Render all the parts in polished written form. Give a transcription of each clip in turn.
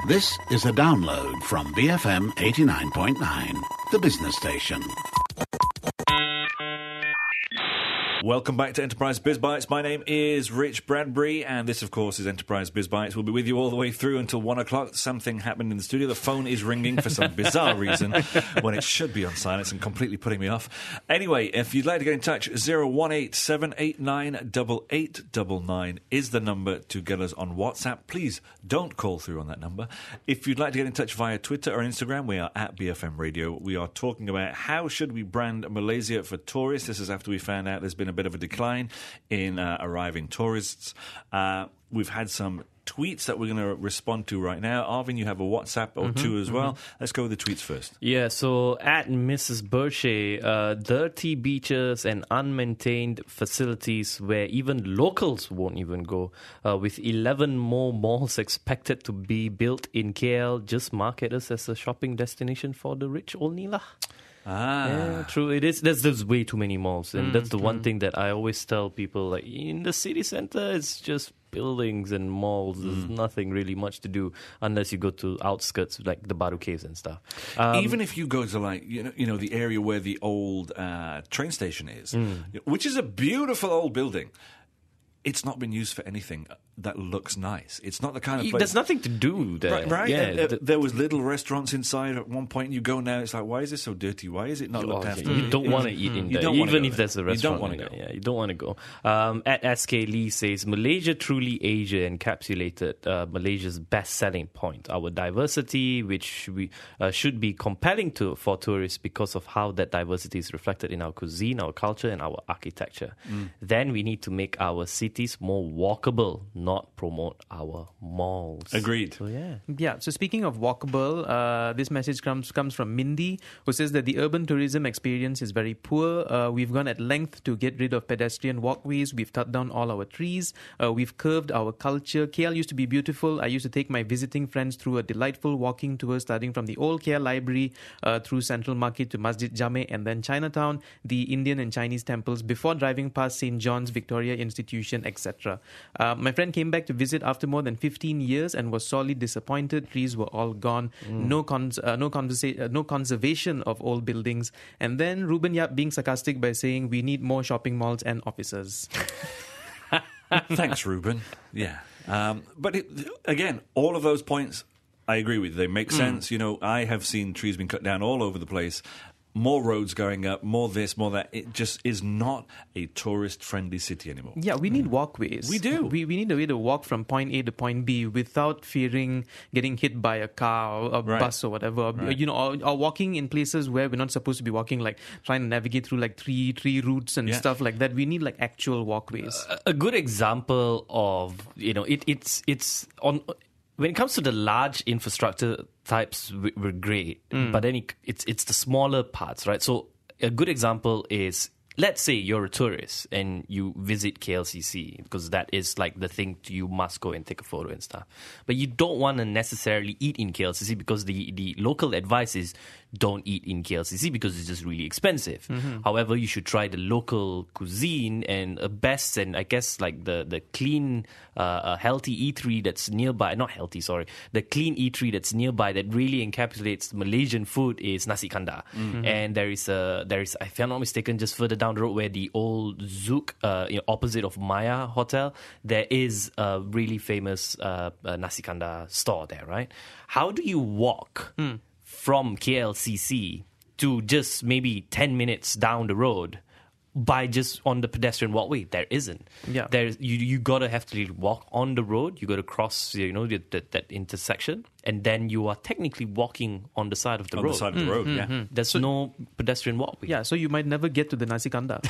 This is a download from BFM 89.9, the business station. Welcome back to Enterprise Biz Bites. My name is Rich Bradbury, and this, of course, is Enterprise Biz Bites. We'll be with you all the way through until 1 o'clock. Something happened in the studio. The phone is ringing for some bizarre reason when it should be on silence and completely putting me off. Anyway, if you'd like to get in touch, 018-789-8899 is the number to get us on WhatsApp. Please don't call through on that number. If you'd like to get in touch via Twitter or Instagram, we are at BFM Radio. We are talking about how should we brand Malaysia for tourists. This is after we found out there's been a bit of a decline in arriving tourists. We've had some tweets that we're going to respond to right now. Arvin, you have a WhatsApp or two as well. Let's go with the tweets first. Yeah, so at Mrs. Burche, dirty beaches and unmaintained facilities where even locals won't even go, with 11 more malls expected to be built in KL, just market us as a shopping destination for the rich only lah. Yeah, true. It is. There's way too many malls, and that's the one thing that I always tell people. Like in the city center, it's just buildings and malls. There's nothing really much to do unless you go to outskirts like the Baru Caves and stuff. Even if you go to like you know the area where the old train station is, which is a beautiful old building. It's not been used for anything that looks nice. It's not the kind of place... There's nothing to do there. Right. Yeah, there was little restaurants inside at one point. You go now, it's like, why is this so dirty? Why is it not looked after? You don't want to eat in there, even if there's a restaurant. You don't want to go. Yeah, you don't want to go. At SK Lee says, Malaysia truly Asia encapsulated Malaysia's best selling point. Our diversity, which we should be compelling for tourists because of how that diversity is reflected in our cuisine, our culture, and our architecture. Then we need to make our cities more walkable, not promote our malls. Agreed. So, So speaking of walkable, this message comes from Mindy, who says that the urban tourism experience is very poor. We've gone at length to get rid of pedestrian walkways. We've cut down all our trees. We've curved our culture. KL used to be beautiful. I used to take my visiting friends through a delightful walking tour starting from the old KL library through Central Market to Masjid Jame and then Chinatown, the Indian and Chinese temples before driving past St. John's Victoria Institution, etc. My friend came back to visit after more than 15 years and was sorely disappointed. Trees were all gone. No conservation of old buildings. And then Ruben Yap being sarcastic by saying we need more shopping malls and offices. Thanks, Ruben. Yeah. But again, all of those points, I agree with. They make sense. You know, I have seen trees being cut down all over the place. More roads going up, more this, more that. It just is not a tourist-friendly city anymore. Yeah, we need walkways. We do. We need a way to walk from point A to point B without fearing getting hit by a car or a bus or whatever. Right. You know, or walking in places where we're not supposed to be walking, like trying to navigate through like tree routes and stuff like that. We need like actual walkways. A good example of, you know, it's on... When it comes to the large infrastructure types, we're great, but then it's the smaller parts, right? So a good example is, let's say you're a tourist and you visit KLCC, because that is like the thing you must go and take a photo and stuff. But you don't want to necessarily eat in KLCC because the local advice is don't eat in KLCC because it's just really expensive. However, you should try the local cuisine and best, and I guess like the clean, healthy eatery that's nearby. Not healthy, sorry. The clean eatery that's nearby that really encapsulates Malaysian food is Nasi Kandar. And there is, if I'm not mistaken, just further down the road where the old Zouk, opposite of Maya Hotel, there is a really famous Nasi Kandar store there, right? How do you walk from KLCC to just maybe 10 minutes down the road by just on the pedestrian walkway? There isn't. Yeah. You gotta have to walk on the road. You gotta cross, that intersection, and then you are technically walking on the side of the road. On the side of the road, yeah. There's no pedestrian walkway. Yeah, so you might never get to the Nasi Kandar.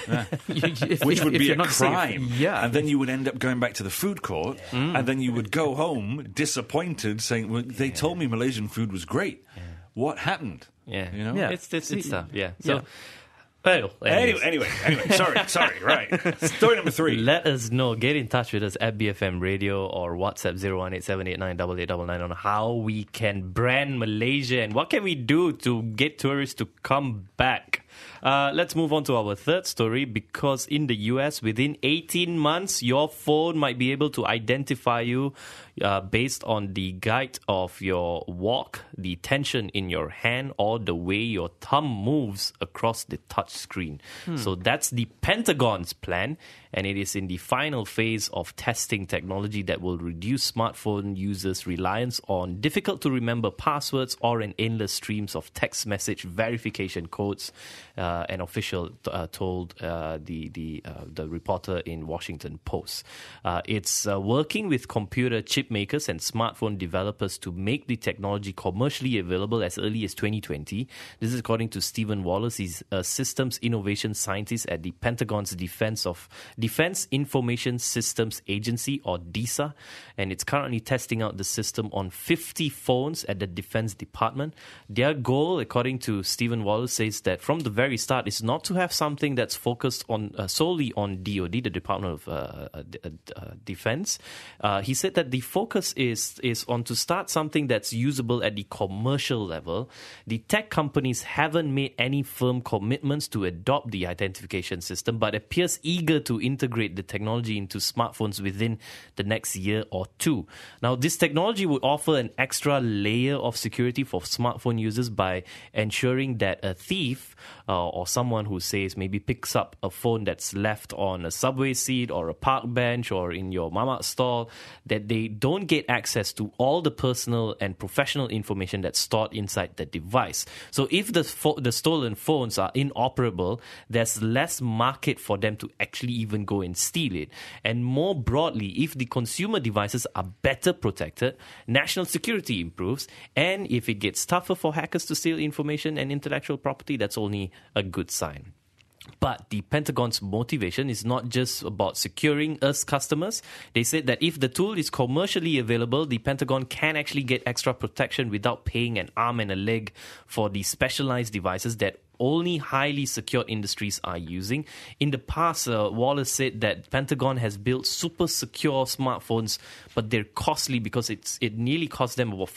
Which would be a crime. Safe. Yeah. And then you would end up going back to the food court, and then you would go home disappointed saying, well, they told me Malaysian food was great. Yeah. What happened? Yeah. You know? Yeah. It's tough, yeah. So... Well, anyway, sorry, right. Story number 3. Let us know. Get in touch with us at BFM Radio or WhatsApp 018-789-8899 on how we can brand Malaysia and what can we do to get tourists to come back. Let's move on to our third story, because in the US, within 18 months, your phone might be able to identify you based on the gait of your walk, the tension in your hand, or the way your thumb moves across the touch screen. So that's the Pentagon's plan, and it is in the final phase of testing technology that will reduce smartphone users' reliance on difficult-to-remember passwords or an endless streams of text message verification codes, an official told the reporter in Washington Post. It's working with computer chip makers and smartphone developers to make the technology commercially available as early as 2020. This is according to Stephen Wallace. He's a systems innovation scientist at the Pentagon's Defense Information Systems Agency, or DISA, and it's currently testing out the system on 50 phones at the Defense Department. Their goal, according to Stephen Wallace, says that from the very start is not to have something that's focused on solely on DoD, the Department of Defense. He said that the focus is on to start something that's usable at the commercial level. The tech companies haven't made any firm commitments to adopt the identification system, but appears eager to integrate the technology into smartphones within the next year or two. Now, this technology would offer an extra layer of security for smartphone users by ensuring that a thief or someone who says maybe picks up a phone that's left on a subway seat or a park bench or in your mama stall, that they don't get access to all the personal and professional information that's stored inside the device. So if the stolen phones are inoperable, there's less market for them to actually even go and steal it. And more broadly, if the consumer devices are better protected, national security improves, and if it gets tougher for hackers to steal information and intellectual property, that's only a good sign. But the Pentagon's motivation is not just about securing us customers. They said that if the tool is commercially available, the Pentagon can actually get extra protection without paying an arm and a leg for the specialized devices that only highly secured industries are using. In the past, Wallace said that Pentagon has built super secure smartphones, but they're costly because it nearly cost them about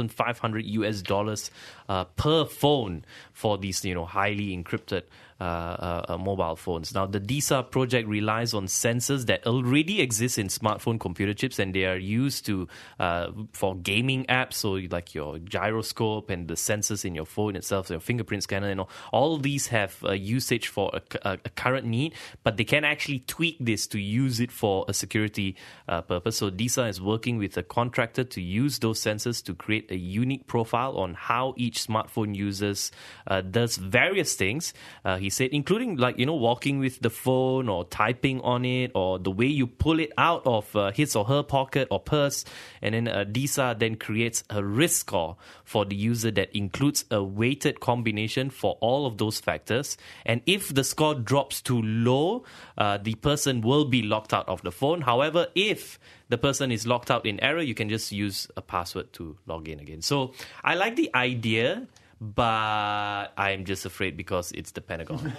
$4,500 per phone for these highly encrypted mobile phones. Now, the DISA project relies on sensors that already exist in smartphone computer chips, and they are used to for gaming apps, so like your gyroscope and the sensors in your phone itself, so your fingerprint scanner, all of these have usage for a current need, but they can actually tweak this to use it for a security purpose. So DISA is working with a contractor to use those sensors to create a unique profile on how each smartphone users does various things. He said, including walking with the phone or typing on it, or the way you pull it out of his or her pocket or purse. And then DISA then creates a risk score for the user that includes a weighted combination for all of those factors. And if the score drops too low, the person will be locked out of the phone. However, if the person is locked out in error, you can just use a password to log in again. So I like the idea, but I'm just afraid because it's the Pentagon.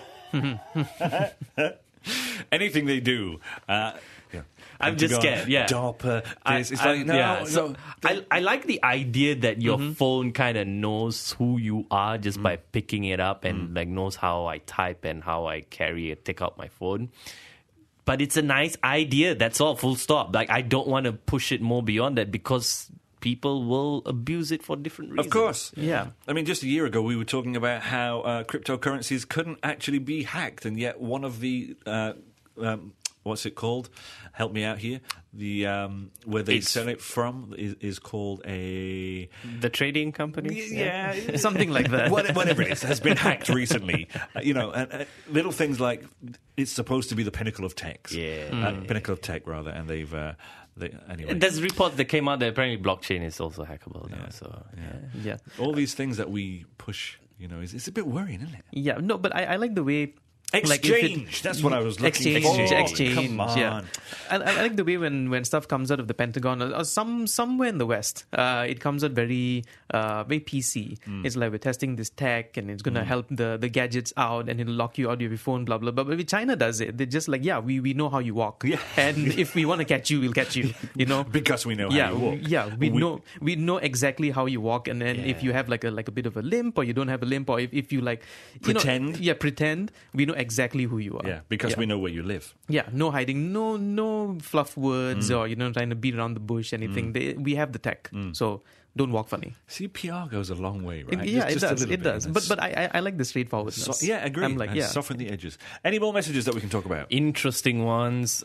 Anything they do. I'm just scared, yeah. DARPA, I like the idea that your phone kind of knows who you are just by picking it up and knows how I type and how I take out my phone. But it's a nice idea, that's all, full stop. I don't want to push it more beyond that because people will abuse it for different reasons. Of course. Yeah. I mean, just a year ago, we were talking about how cryptocurrencies couldn't actually be hacked, and yet one of the... what's it called? Help me out here. The where they sell it from is called the trading company. Yeah, something like that. Whatever it is has been hacked recently. And little things like it's supposed to be the pinnacle of tech. Pinnacle of tech rather, and they've. Anyway. There's reports that came out that apparently blockchain is also hackable now. So all these things that we push, it's a bit worrying, isn't it? Yeah, no, but I like the way Exchange. That's what I was looking for. Exchange. Come on. Yeah. I like the way when stuff comes out of the Pentagon or somewhere in the West, it comes out very PC. It's like we're testing this tech and it's going to help the gadgets out and it'll lock you out of your phone, blah, blah, blah. But if China does it, they're just like, we know how you walk. Yeah. And if we want to catch you, we'll catch you. You know? Because we know how you walk. Yeah, we know exactly how you walk. And then if you have like a bit of a limp or you don't have a limp or if you like... Pretend. Pretend. We know exactly who you are. Yeah, because we know where you live. Yeah, no hiding, no fluff words or trying to beat around the bush, anything. We have the tech, so don't walk funny. See, PR goes a long way, right? It does. But I like the straightforwardness. Agree. I'm like, soften the edges. Any more messages that we can talk about? Interesting ones.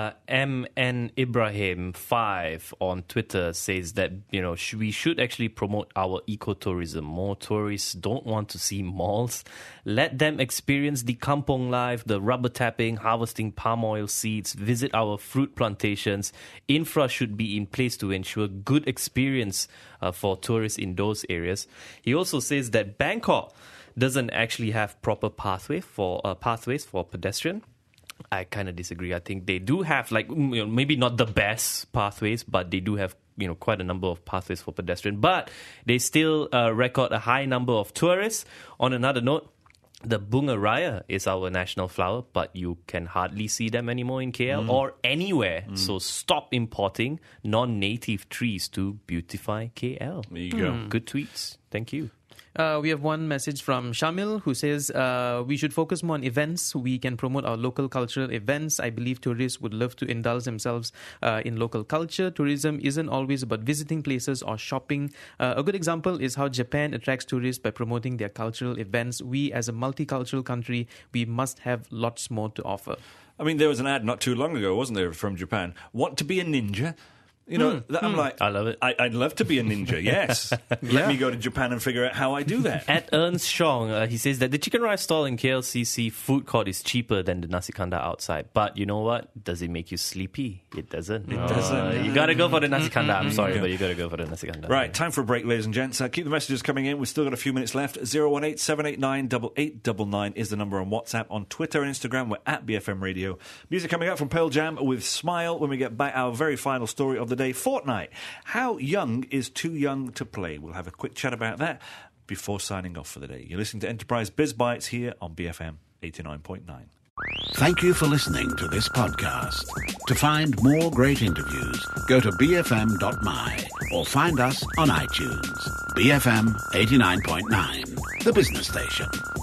MN Ibrahim 5 on Twitter says that we should actually promote our ecotourism. More tourists don't want to see malls. Let them experience the kampong life, the rubber tapping, harvesting palm oil seeds, visit our fruit plantations. Infra should be in place to ensure good experience for tourists in those areas. He also says that Bangkok doesn't actually have proper pathways for pedestrian. I kind of disagree. I think they do have maybe not the best pathways, but they do have quite a number of pathways for pedestrian. But they still record a high number of tourists. On another note, the Bunga Raya is our national flower, but you can hardly see them anymore in KL or anywhere. So stop importing non-native trees to beautify KL. There you go. Good tweets. Thank you. We have one message from Shamil who says we should focus more on events. We can promote our local cultural events. I believe tourists would love to indulge themselves in local culture. Tourism isn't always about visiting places or shopping. A good example is how Japan attracts tourists by promoting their cultural events. We, as a multicultural country, we must have lots more to offer. I mean, there was an ad not too long ago, wasn't there, from Japan? Want to be a ninja? I'm like, I love it. I'd love to be a ninja, yes. Let me go to Japan and figure out how I do that. At Ernst Chong, he says that the chicken rice stall in KLCC food court is cheaper than the nasi kandar outside. But you know what? Does it make you sleepy? It doesn't. It doesn't. You got to go for the nasi kandar. I'm sorry, but you got to go for the nasi kandar. Right, time for a break, ladies and gents. Keep the messages coming in. We've still got a few minutes left. 018-789-8899 is the number on WhatsApp. On Twitter and Instagram, we're at BFM Radio. Music coming up from Pearl Jam with Smile. When we get back, our very final story of the day, Fortnite. How young is too young to play? We'll have a quick chat about that before signing off for the day. You're listening to Enterprise Biz Bites here on BFM 89.9. Thank you for listening to this podcast. To find more great interviews, go to bfm.my or find us on iTunes. BFM 89.9, the business station.